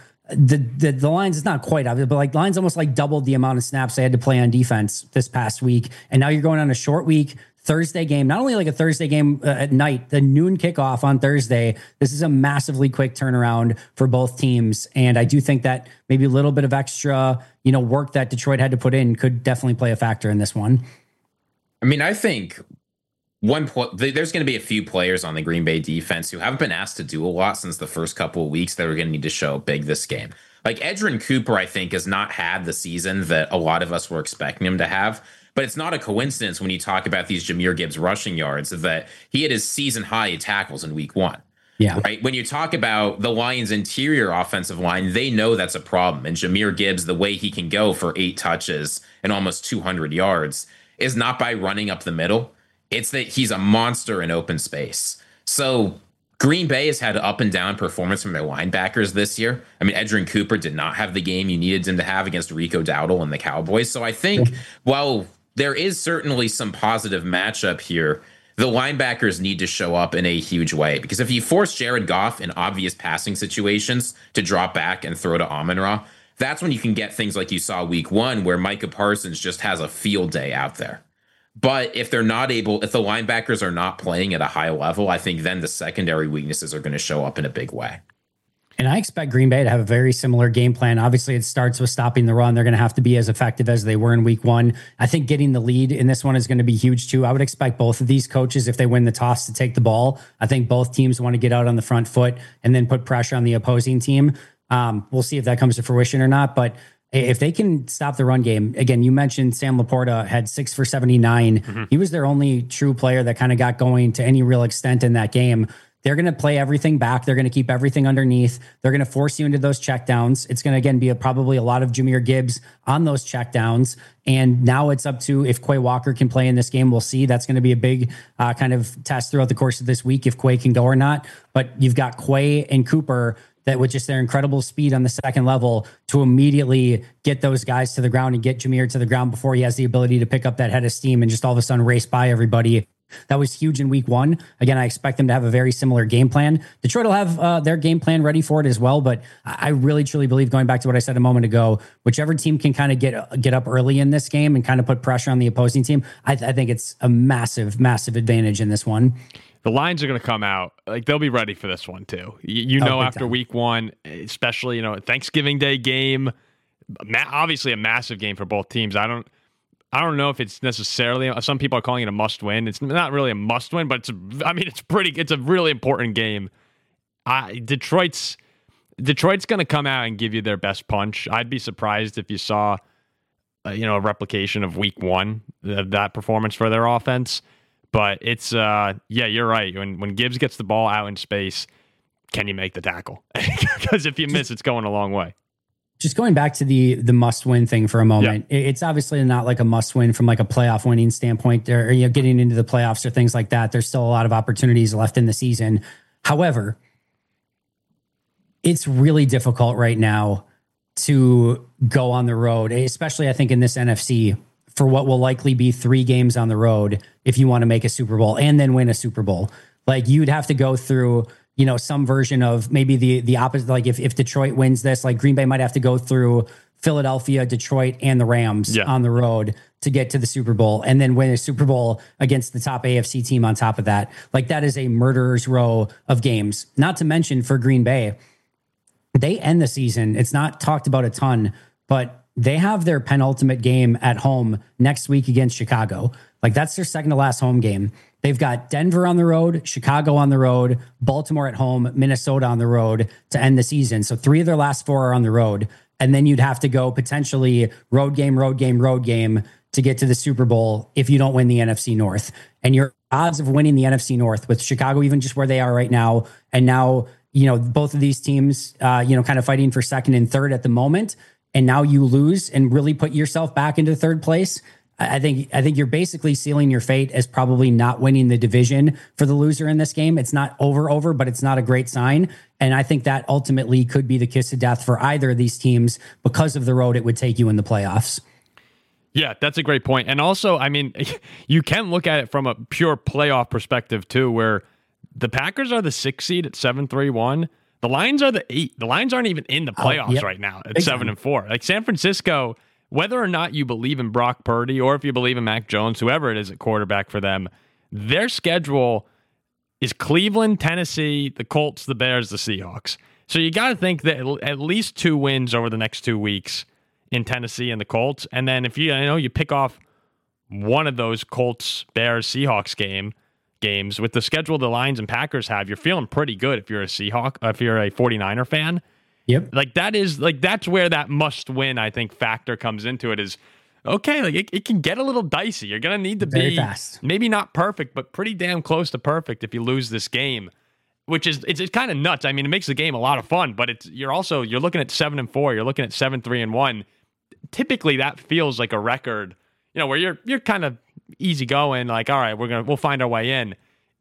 the lines is not quite obvious, but like lines almost like doubled the amount of snaps they had to play on defense this past week. And now you're going on a short week. Thursday game, not only like a Thursday game at night, the noon kickoff on Thursday. This is a massively quick turnaround for both teams. And I do think that maybe a little bit of extra, work that Detroit had to put in could definitely play a factor in this one. I mean, I think there's going to be a few players on the Green Bay defense who haven't been asked to do a lot since the first couple of weeks that are going to need to show big this game. Like Edgerrin Cooper, I think, has not had the season that a lot of us were expecting him to have. But it's not a coincidence when you talk about these Jahmyr Gibbs rushing yards that he had his season high tackles in week 1. Yeah. Right. When you talk about the Lions' interior offensive line, they know that's a problem. And Jahmyr Gibbs, the way he can go for 8 touches and almost 200 yards is not by running up the middle. It's that he's a monster in open space. So Green Bay has had up and down performance from their linebackers this year. I mean, Edgerrin Cooper did not have the game you needed him to have against Rico Dowdle and the Cowboys. So I think while there is certainly some positive matchup here, the linebackers need to show up in a huge way, because if you force Jared Goff in obvious passing situations to drop back and throw to Amon-Ra, that's when you can get things like you saw week 1 where Micah Parsons just has a field day out there. But if they're not able, if the linebackers are not playing at a high level, I think then the secondary weaknesses are going to show up in a big way. And I expect Green Bay to have a very similar game plan. Obviously, it starts with stopping the run. They're going to have to be as effective as they were in week 1. I think getting the lead in this one is going to be huge too. I would expect both of these coaches, if they win the toss, to take the ball. I think both teams want to get out on the front foot and then put pressure on the opposing team. We'll see if that comes to fruition or not. But if they can stop the run game, again, you mentioned Sam Laporta had 6 for 79. Mm-hmm. He was their only true player that kind of got going to any real extent in that game. They're going to play everything back. They're going to keep everything underneath. They're going to force you into those checkdowns. It's going to, again, be probably a lot of Jahmyr Gibbs on those checkdowns. And now it's up to if Quay Walker can play in this game. We'll see. That's going to be a big kind of test throughout the course of this week if Quay can go or not. But you've got Quay and Cooper that with just their incredible speed on the second level to immediately get those guys to the ground and get Jahmyr to the ground before he has the ability to pick up that head of steam and just all of a sudden race by everybody. That was huge in week 1. Again, I expect them to have a very similar game plan. Detroit will have their game plan ready for it as well. But I really, truly believe, going back to what I said a moment ago, whichever team can kind of get up early in this game and kind of put pressure on the opposing team, I think it's a massive, massive advantage in this one. The lines are going to come out. Like, they'll be ready for this one too. After week 1, especially, Thanksgiving Day game, obviously a massive game for both teams. I don't know if it's necessarily, some people are calling it a must win. It's not really a must win, but it's a really important game. Detroit's going to come out and give you their best punch. I'd be surprised if you saw, a replication of week 1, that performance for their offense. But it's, you're right. When Gibbs gets the ball out in space, can you make the tackle? Because if you miss, it's going a long way. Just going back to the must-win thing for a moment, It's obviously not like a must-win from like a playoff winning standpoint or getting into the playoffs or things like that. There's still a lot of opportunities left in the season. However, it's really difficult right now to go on the road, especially I think in this NFC, for what will likely be 3 games on the road if you want to make a Super Bowl and then win a Super Bowl. Like, you'd have to go through, some version of maybe the opposite. Like if Detroit wins this, like Green Bay might have to go through Philadelphia, Detroit, and the Rams on the road to get to the Super Bowl, and then win a Super Bowl against the top AFC team on top of that. Like that is a murderer's row of games. Not to mention for Green Bay, they end the season. It's not talked about a ton, but they have their penultimate game at home next week against Chicago. Like that's their second to last home game. They've got Denver on the road, Chicago on the road, Baltimore at home, Minnesota on the road to end the season. So 3 of their last 4 are on the road. And then you'd have to go potentially road game to get to the Super Bowl if you don't win the NFC North. And your odds of winning the NFC North with Chicago, even just where they are right now, and now, both of these teams, kind of fighting for second and third at the moment, and now you lose and really put yourself back into third place. I think you're basically sealing your fate as probably not winning the division for the loser in this game. It's not over, but it's not a great sign. And I think that ultimately could be the kiss of death for either of these teams because of the road it would take you in the playoffs. Yeah, that's a great point. And also, I mean, you can look at it from a pure playoff perspective too, where the Packers are the 6th seed at 7-3-1. The Lions are the 8th. The Lions aren't even in the playoffs right now at 7-4. Like San Francisco, whether or not you believe in Brock Purdy or if you believe in Mac Jones, whoever it is at quarterback for them, their schedule is Cleveland, Tennessee, the Colts, the Bears, the Seahawks. So you got to think that at least 2 wins over the next 2 weeks in Tennessee and the Colts. And then if you pick off one of those Colts, Bears, Seahawks games with the schedule the Lions and Packers have, you're feeling pretty good if you're a 49er fan. Yep. That's where that must win, I think, factor comes into it is, okay, like it can get a little dicey. You're going to need to very be fast. Maybe not perfect, but pretty damn close to perfect if you lose this game, which is, it's kind of nuts. I mean, it makes the game a lot of fun, but you're looking at 7-4, you're looking at 7-3-1. Typically that feels like a record, where you're kind of easy going, like, all right, we'll find our way in.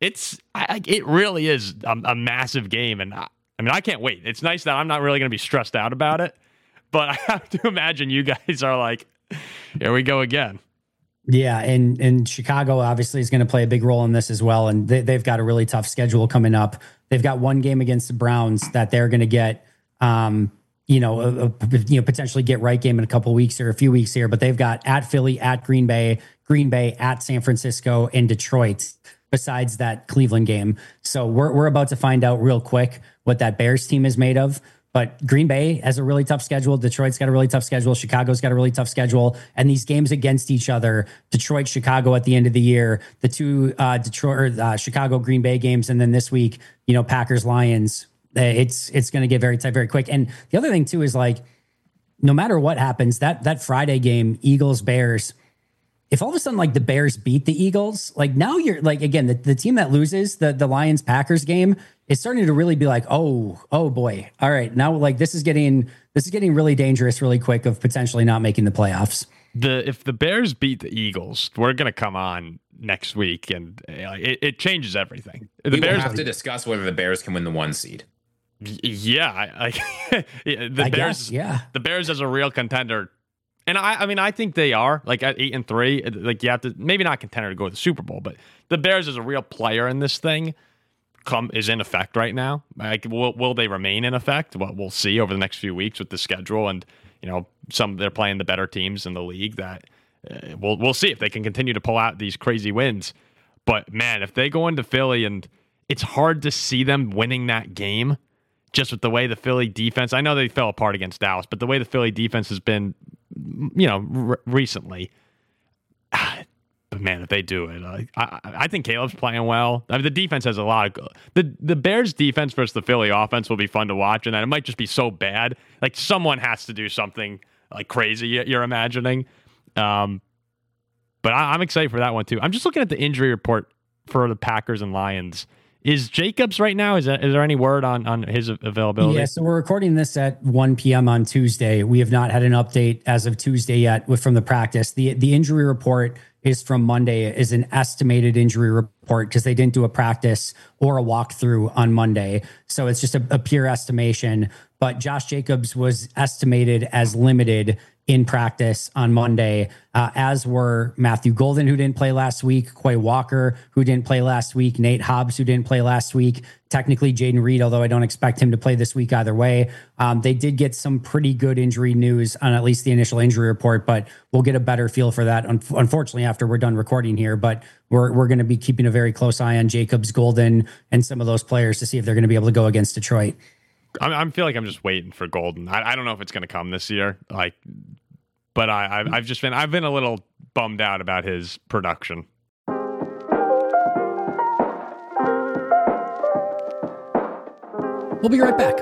It really is a massive game. And I can't wait. It's nice that I'm not really going to be stressed out about it, but I have to imagine you guys are like, here we go again. Yeah, and Chicago obviously is going to play a big role in this as well, and they've got a really tough schedule coming up. They've got one game against the Browns that they're going to get, potentially get right game in a couple weeks or a few weeks here, but they've got at Philly, at Green Bay, at San Francisco, and Detroit, besides that Cleveland game. So we're about to find out real quick what that Bears team is made of. But Green Bay has a really tough schedule. Detroit's got a really tough schedule. Chicago's got a really tough schedule. And these games against each other, Detroit, Chicago at the end of the year, the 2 Chicago, Green Bay games, and then this week, Packers, Lions, it's going to get very tight very quick. And the other thing too is like, no matter what happens, that Friday game, Eagles, Bears, if all of a sudden like the Bears beat the Eagles, like now you're like, again, the team that loses the Lions Packers game is starting to really be like, oh boy. All right. Now like this is getting really dangerous really quick of potentially not making the playoffs. If the Bears beat the Eagles, we're going to come on next week and it changes everything. We will have to discuss whether the Bears can win the 1 seed. Yeah. The Bears as a real contender. And I think they are like at 8-3. Like you have to maybe not contender to go to the Super Bowl, but the Bears is a real player in this thing. Is in effect right now. Like, will they remain in effect? Well, we'll see over the next few weeks with the schedule, and they're playing the better teams in the league. That we'll see if they can continue to pull out these crazy wins. But man, if they go into Philly, and it's hard to see them winning that game, just with the way the Philly defense. I know they fell apart against Dallas, but the way the Philly defense has been. Recently. But man, if they do it, I think Caleb's playing well. I mean, the defense has a lot of the Bears defense versus the Philly offense will be fun to watch, and then it might just be so bad. Like someone has to do something like crazy. You're imagining, but I'm excited for that one too. I'm just looking at the injury report for the Packers and Lions. Is Jacobs right now? Is there any word on his availability? Yeah, so we're recording this at 1 p.m. on Tuesday. We have not had an update as of Tuesday yet from the practice. The injury report is from Monday, is an estimated injury report because they didn't do a practice or a walkthrough on Monday. So it's just a pure estimation. But Josh Jacobs was estimated as limited in practice on Monday, as were Matthew Golden, who didn't play last week, Quay Walker, who didn't play last week, Nate Hobbs, who didn't play last week, technically Jaden Reed, although I don't expect him to play this week either way. They did get some pretty good injury news on at least the initial injury report, but we'll get a better feel for that, unfortunately, after we're done recording here. But we're going to be keeping a very close eye on Jacobs, Golden, and some of those players to see if they're going to be able to go against Detroit. I feel like I'm just waiting for Golden. I don't know if it's going to come this year, but I've been a little bummed out about his production. We'll be right back.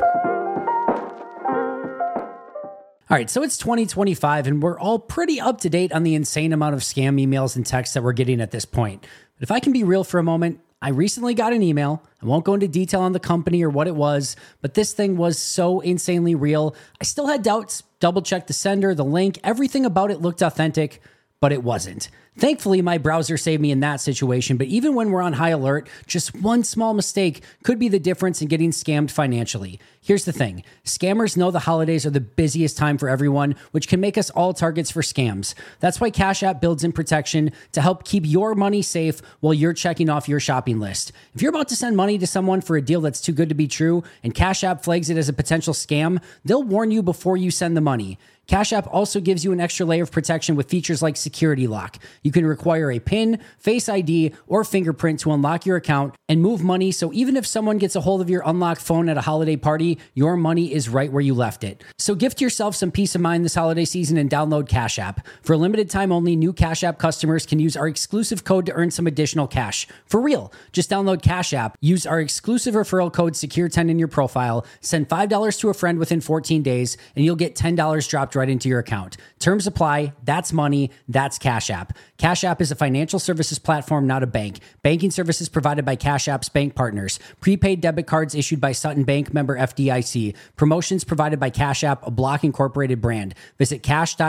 All right, so it's 2025, and we're all pretty up to date on the insane amount of scam emails and texts that we're getting at this point. But if I can be real for a moment, I recently got an email. I won't go into detail on the company or what it was, but this thing was so insanely real. I still had doubts, double-checked the sender, the link, everything about it looked authentic, but it wasn't. Thankfully, my browser saved me in that situation, but even when we're on high alert, just one small mistake could be the difference in getting scammed financially. Here's the thing. Scammers know the holidays are the busiest time for everyone, which can make us all targets for scams. That's why Cash App builds in protection to help keep your money safe while you're checking off your shopping list. If you're about to send money to someone for a deal that's too good to be true and Cash App flags it as a potential scam, they'll warn you before you send the money. Cash App also gives you an extra layer of protection with features like Security Lock. You can require a PIN, Face ID, or fingerprint to unlock your account and move money, so even if someone gets a hold of your unlocked phone at a holiday party, your money is right where you left it. So gift yourself some peace of mind this holiday season and download Cash App. For a limited time only, new Cash App customers can use our exclusive code to earn some additional cash. For real, just download Cash App, use our exclusive referral code SECURE10 in your profile, send $5 to a friend within 14 days, and you'll get $10 dropped right into your account. Terms apply. That's money. That's Cash App. Cash App is a financial services platform, not a bank. Banking services provided by Cash App's bank partners. Prepaid debit cards issued by Sutton Bank, member FDIC. Promotions provided by Cash App, a Block Incorporated brand. Visit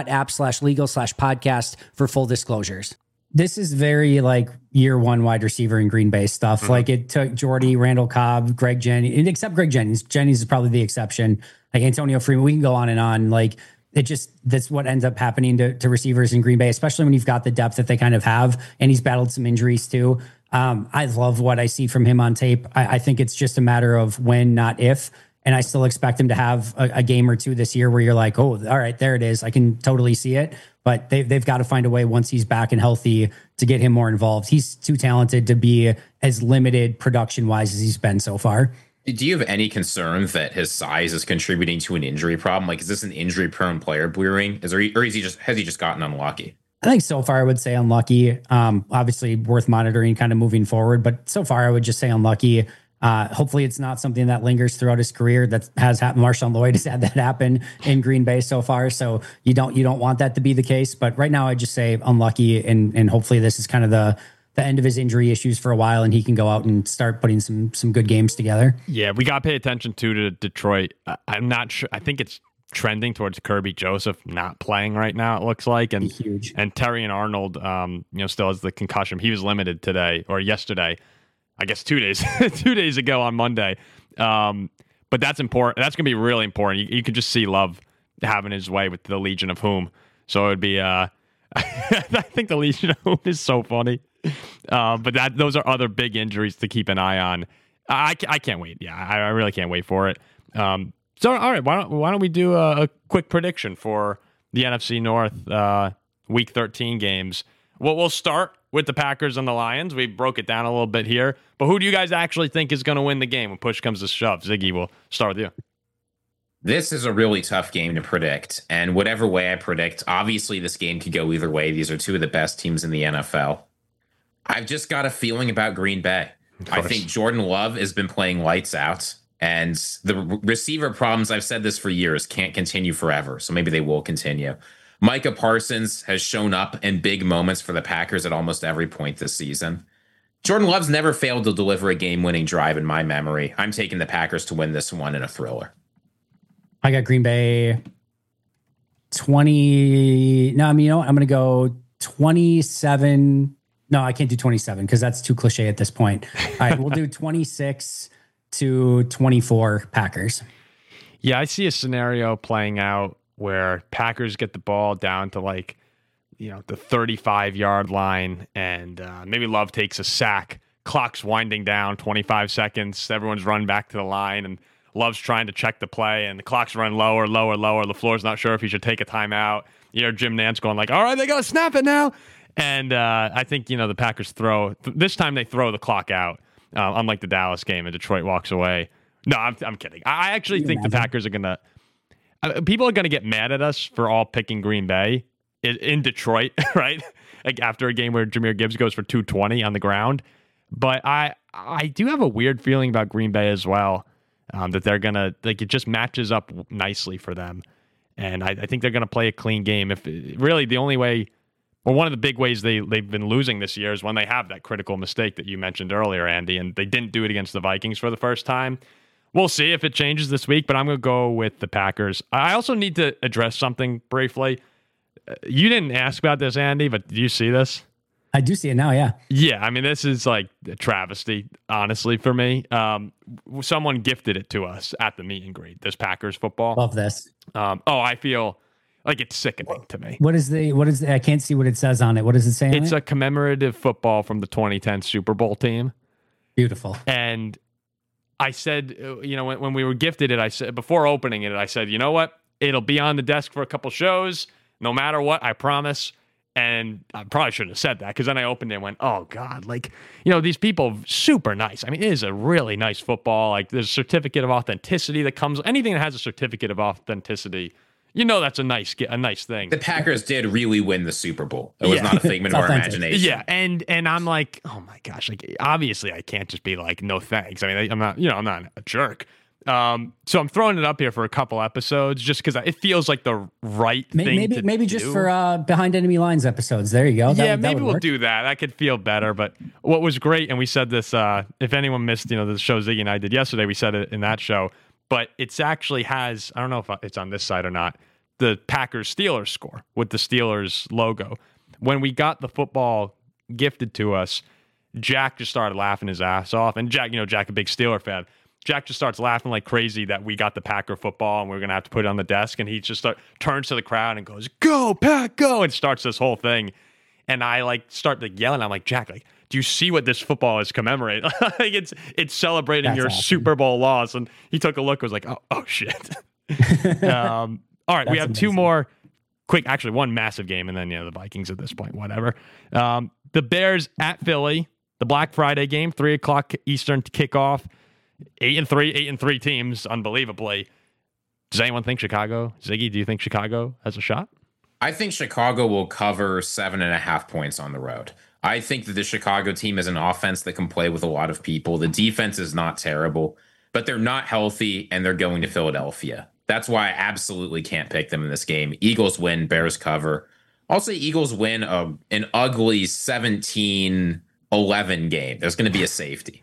cash.app/legal/podcast for full disclosures. This is very like year one wide receiver in Green Bay stuff. Mm-hmm. Like it took Jordy, Randall Cobb, Greg Jennings, except Greg Jennings. Jennings is probably the exception. Like Antonio Freeman, we can go on and on. Like that's what ends up happening to receivers in Green Bay, especially when you've got the depth that they kind of have. And he's battled some injuries too. I love what I see from him on tape. I think it's just a matter of when, not if. And I still expect him to have a game or two this year where you're like, oh, all right, there it is. I can totally see it. But they've got to find a way once he's back and healthy to get him more involved. He's too talented to be as limited production-wise as he's been so far. Do you have any concern that his size is contributing to an injury problem? Like, is this an injury-prone player brewing? Has he just gotten unlucky? I think so far I would say unlucky. Obviously worth monitoring kind of moving forward, but so far I would just say unlucky. Hopefully it's not something that lingers throughout his career. That has happened. Marshawn Lloyd has had that happen in Green Bay so far. So you don't want that to be the case. But right now I just say unlucky, and hopefully this is kind of the end of his injury issues for a while, and he can go out and start putting some good games together. Yeah, we got to pay attention to Detroit. I'm not sure. I think it's trending towards Kirby Joseph not playing right now, it looks like. And huge. And Terry and Arnold, still has the concussion. He was limited today or yesterday. I guess 2 days, 2 days ago on Monday. But that's important. That's going to be really important. You could just see Love having his way with the Legion of Whom. So it would be, I think the Legion of Whom is so funny. But those are other big injuries to keep an eye on. I can't wait. Yeah, I really can't wait for it. So, all right, why don't we do a quick prediction for the NFC North Week 13 games? Well, we'll start with the Packers and the Lions. We broke it down a little bit here. But who do you guys actually think is going to win the game when push comes to shove? Ziggy, we'll start with you. This is a really tough game to predict. And whatever way I predict, obviously this game could go either way. These are two of the best teams in the NFL. I've just got a feeling about Green Bay. I think Jordan Love has been playing lights out. And the receiver problems, I've said this for years, can't continue forever. So maybe they will continue. Micah Parsons has shown up in big moments for the Packers at almost every point this season. Jordan Love's never failed to deliver a game-winning drive in my memory. I'm taking the Packers to win this one in a thriller. I got Green Bay 20. No, I mean, you know what? I'm going to go 27. No, I can't do 27 because that's too cliche at this point. All right, we'll do 26-24 Packers. Yeah, I see a scenario playing out where Packers get the ball down to like, the 35-yard line, and maybe Love takes a sack. Clock's winding down, 25 seconds. Everyone's run back to the line, and Love's trying to check the play, and the clock's run lower. LaFleur's not sure if he should take a timeout. You hear Jim Nantz going like, all right, they got to snap it now. And I think, the Packers this time they throw the clock out, unlike the Dallas game, and Detroit walks away. No, I'm kidding. I actually think the Packers are going to, people are going to get mad at us for all picking Green Bay in Detroit, right? Like after a game where Jahmyr Gibbs goes for 220 on the ground. But I do have a weird feeling about Green Bay as well, that they're going to, like, it just matches up nicely for them. And I think they're going to play a clean game. If really the only way, or one of the big ways they've been losing this year is when they have that critical mistake that you mentioned earlier, Andy, and they didn't do it against the Vikings for the first time. We'll see if it changes this week, but I'm going to go with the Packers. I also need to address something briefly. You didn't ask about this, Andy, but do you see this? I do see it now, yeah. Yeah, I mean, this is like a travesty, honestly, for me. Someone gifted it to us at the meet and greet, this Packers football. Love this. I feel like it's sickening to me. What is I can't see what it says on it. What does it say on it? It's a commemorative football from the 2010 Super Bowl team. Beautiful. And I said, when we were gifted it, I said, before opening it, I said, you know what? It'll be on the desk for a couple shows, no matter what, I promise. And I probably shouldn't have said that, because then I opened it and went, oh, God, like, these people, super nice. I mean, it is a really nice football. Like, there's a certificate of authenticity that comes, anything that has a certificate of authenticity, that's a nice thing. The Packers did really win the Super Bowl. It was not a figment of our imagination. Yeah, and I'm like, oh my gosh, like, obviously I can't just be like, no thanks. I mean, I'm not a jerk. So I'm throwing it up here for a couple episodes just because it feels like the right thing to maybe do. Just for Behind Enemy Lines episodes. There you go. Maybe we'll do that. I could feel better. But what was great, and we said this, if anyone missed, the show Ziggy and I did yesterday, we said it in that show, but it's actually has, I don't know if it's on this side or not, the Packers-Steelers score with the Steelers logo. When we got the football gifted to us, Jack just started laughing his ass off. And Jack, Jack, a big Steeler fan. Jack just starts laughing like crazy that we got the Packer football and we're going to have to put it on the desk. And he just turns to the crowd and goes, go, Pack, go, and starts this whole thing. And I start yelling. I'm like, Jack, do you see what this football is commemorating? It's celebrating your awesome Super Bowl loss. And he took a look, was like, oh shit. All right, we have amazing. Two more quick, actually one massive game, and then the Vikings at this point, whatever. The Bears at Philly, the Black Friday game, 3:00 Eastern kickoff. 8-3 teams, unbelievably. Does anyone think Chicago? Ziggy, do you think Chicago has a shot? I think Chicago will cover 7.5 points on the road. I think that the Chicago team is an offense that can play with a lot of people. The defense is not terrible, but they're not healthy, and they're going to Philadelphia. That's why I absolutely can't pick them in this game. Eagles win, Bears cover. I'll say Eagles win an ugly 17-11 game. There's going to be a safety.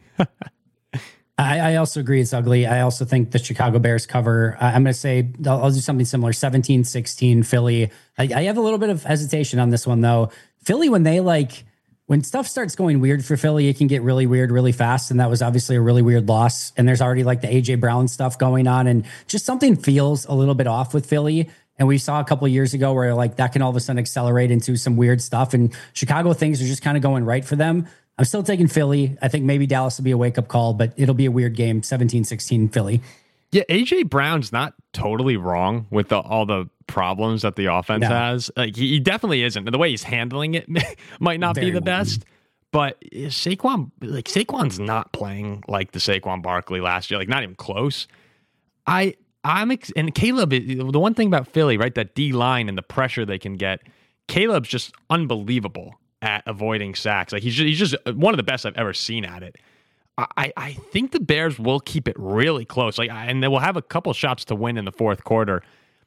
I also agree it's ugly. I also think the Chicago Bears cover. I'm going to say I'll do something similar, 17-16 Philly. I have a little bit of hesitation on this one, though. Philly, when stuff starts going weird for Philly, it can get really weird really fast. And that was obviously a really weird loss. And there's already the A.J. Brown stuff going on. And just something feels a little bit off with Philly. And we saw a couple of years ago where that can all of a sudden accelerate into some weird stuff. And Chicago, things are just kind of going right for them. I'm still taking Philly. I think maybe Dallas will be a wake-up call, but it'll be a weird game, 17-16 Philly. Yeah, A.J. Brown's not totally wrong with all the problems that the offense has. He definitely isn't. The way he's handling it might not be the best, but Saquon's not playing like the Saquon Barkley last year, not even close. And Caleb, the one thing about Philly, right, that D-line and the pressure they can get, Caleb's just unbelievable at avoiding sacks. He's just one of the best I've ever seen at it. I think the Bears will keep it really close. And they will have a couple shots to win in the fourth quarter.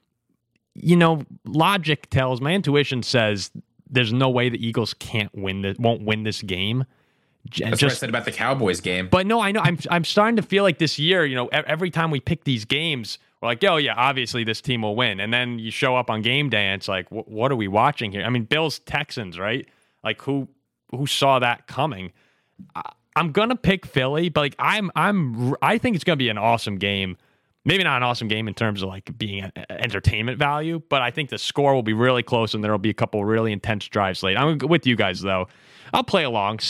Logic tells, my intuition says there's no way the Eagles won't win this game. That's what I said about the Cowboys game. But no, I know I'm starting to feel like this year, every time we pick these games, we're like, oh yeah, obviously this team will win. And then you show up on game day and it's like, what are we watching here? I mean, Bills Texans, right? Who saw that coming? I'm gonna pick Philly, but I think it's gonna be an awesome game. maybe not an awesome game in terms of like being an entertainment value, but I think the score will be really close and there will be a couple really intense drives late. I'm with you guys though. I'll play along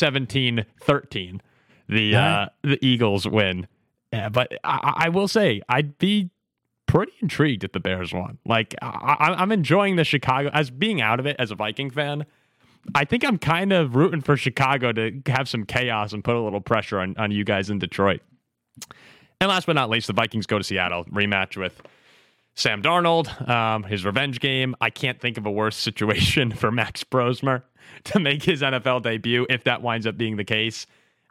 17-13. The Eagles win. Yeah, but I will say I'd be pretty intrigued if the Bears won. Like I'm enjoying the Chicago as being out of it as a Viking fan. I think I'm kind of rooting for Chicago to have some chaos and put a little pressure on you guys in Detroit. And last but not least, the Vikings go to Seattle, rematch with Sam Darnold, his revenge game. I can't think of a worse situation for Max Brosmer to make his NFL debut if that winds up being the case.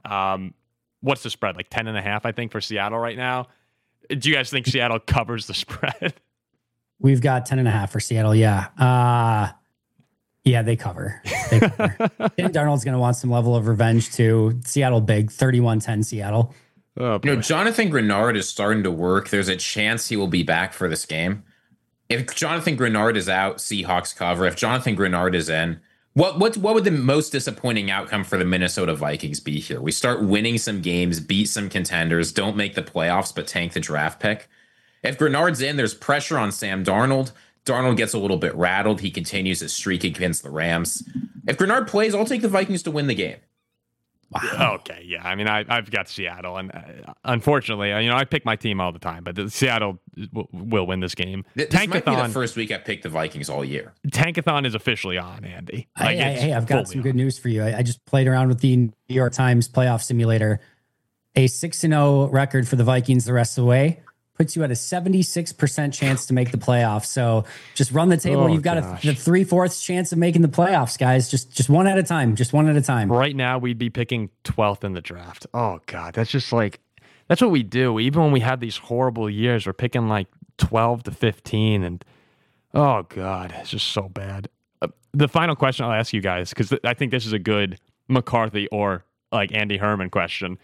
What's the spread? Like 10.5, I think, for Seattle right now. Do you guys think Seattle covers the spread? We've got 10.5 for Seattle. Yeah. Yeah, they cover. Sam Darnold's going to want some level of revenge too. Seattle big, 31-10 Seattle. Oh, Jonathan Grenard is starting to work. There's a chance he will be back for this game. If Jonathan Grenard is out, Seahawks cover. If Jonathan Grenard is in, what would the most disappointing outcome for the Minnesota Vikings be here? We start winning some games, beat some contenders, don't make the playoffs, but tank the draft pick. If Grenard's in, there's pressure on Sam Darnold. Darnold gets a little bit rattled. He continues his streak against the Rams. If Grenard plays, I'll take the Vikings to win the game. Wow. Okay, yeah. I mean, I've got Seattle, and unfortunately, I pick my team all the time, but Seattle will win this game. This might be the first week I picked the Vikings all year. Tankathon is officially on, Andy. Hey, I've got some good news for you. I just played around with the New York Times playoff simulator. A 6-0 record for the Vikings the rest of the way puts you at a 76% chance to make the playoffs. So just run the table. You've got the 3/4 chance of making the playoffs, guys. Just one at a time. Just one at a time. Right now, we'd be picking 12th in the draft. Oh, God. That's just like, that's what we do. Even when we have these horrible years, we're picking like 12 to 15. And oh, God, it's just so bad. The final question I'll ask you guys, because I think this is a good McCarthy or like Andy Herman question.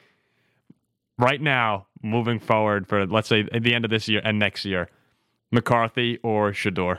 Right now, moving forward for, let's say, at the end of this year and next year, McCarthy or Shedeur?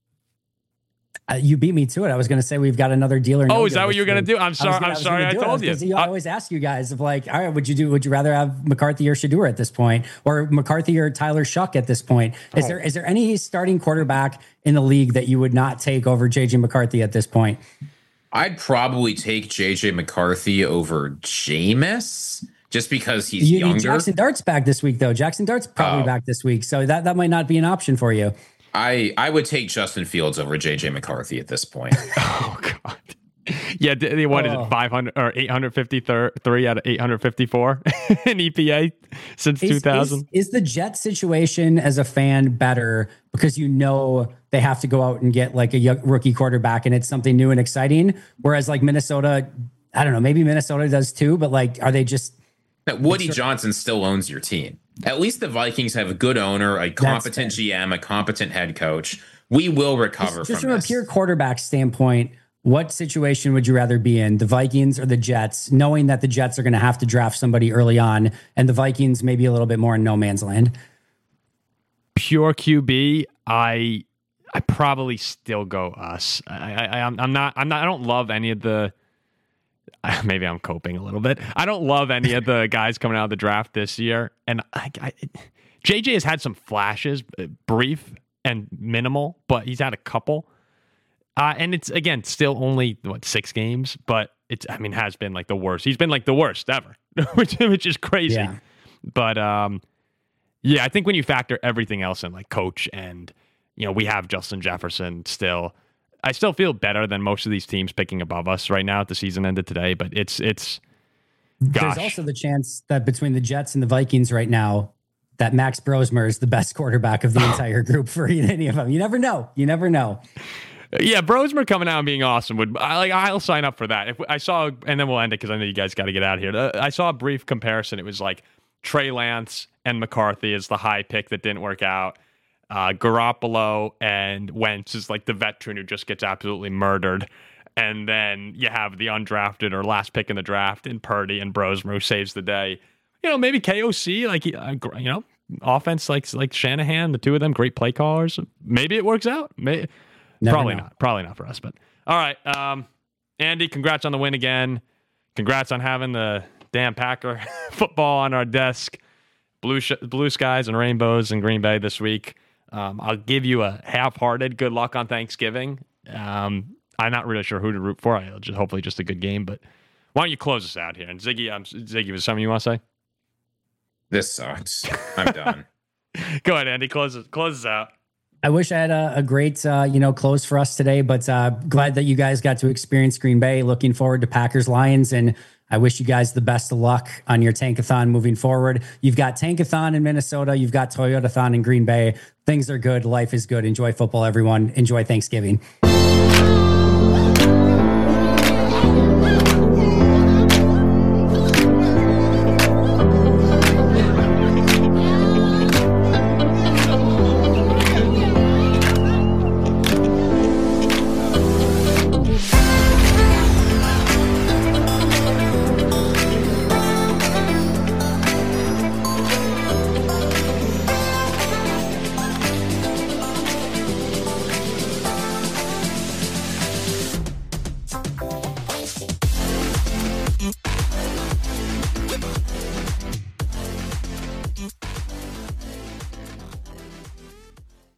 You beat me to it. I was going to say we've got another dealer. Oh, is that what you're going to do? I'm sorry. I told you. I always ask you guys of like, all right, would you rather have McCarthy or Shedeur at this point, or McCarthy or Tyler Shuck at this point? Is there any starting quarterback in the league that you would not take over JJ McCarthy at this point? I'd probably take JJ McCarthy over Jameis. Just because he's younger. Jackson Dart's back this week, though. Jackson Dart's probably back this week, so that might not be an option for you. I would take Justin Fields over JJ McCarthy at this point. Oh God, yeah. What is it? 500 or 853 out of 854 in EPA since 2000. Is the Jet situation as a fan better because they have to go out and get like a rookie quarterback and it's something new and exciting? Whereas like Minnesota, I don't know, maybe Minnesota does too, but like, are they just? Woody Johnson still owns your team. At least the Vikings have a good owner, a competent GM, a competent head coach. We will recover just from a pure quarterback standpoint. What situation would you rather be in, the Vikings or the Jets, knowing that the Jets are going to have to draft somebody early on and the Vikings maybe a little bit more in no man's land? Pure QB, I probably still go us. I don't love any of the. Maybe I'm coping a little bit. I don't love any of the guys coming out of the draft this year. And JJ has had some flashes, brief and minimal, but he's had a couple. And it's, again, still only, 6 games? But has been like the worst. He's been like the worst ever, which is crazy. Yeah. But, I think when you factor everything else in, like coach and, we have Justin Jefferson still. I still feel better than most of these teams picking above us right now at the season ended today, but it's gosh. There's also the chance that between the Jets and the Vikings right now, that Max Brosmer is the best quarterback of the entire group for any of them. You never know. Yeah, Brosmer coming out and being awesome I'll sign up for that. If I saw, and then we'll end it because I know you guys got to get out of here. I saw a brief comparison. It was like Trey Lance and McCarthy is the high pick that didn't work out. Garoppolo and Wentz is like the veteran who just gets absolutely murdered. And then you have the undrafted or last pick in the draft in Purdy and Brosmer who saves the day. Maybe KOC, offense like Shanahan, the two of them, great play callers. Maybe it works out. Probably not for us. But all right, Andy, congrats on the win again. Congrats on having the damn Packer football on our desk. blue skies and rainbows in Green Bay this week. I'll give you a half-hearted good luck on Thanksgiving. I'm not really sure who to root for. Hopefully just a good game. But why don't you close us out here? And Ziggy, was something you want to say? This sucks. I'm done. Go ahead, Andy. Close us out. I wish I had a great, close for us today, but glad that you guys got to experience Green Bay. Looking forward to Packers Lions, and I wish you guys the best of luck on your Tankathon moving forward. You've got Tankathon in Minnesota. You've got Toyotathon in Green Bay. Things are good. Life is good. Enjoy football, everyone. Enjoy Thanksgiving.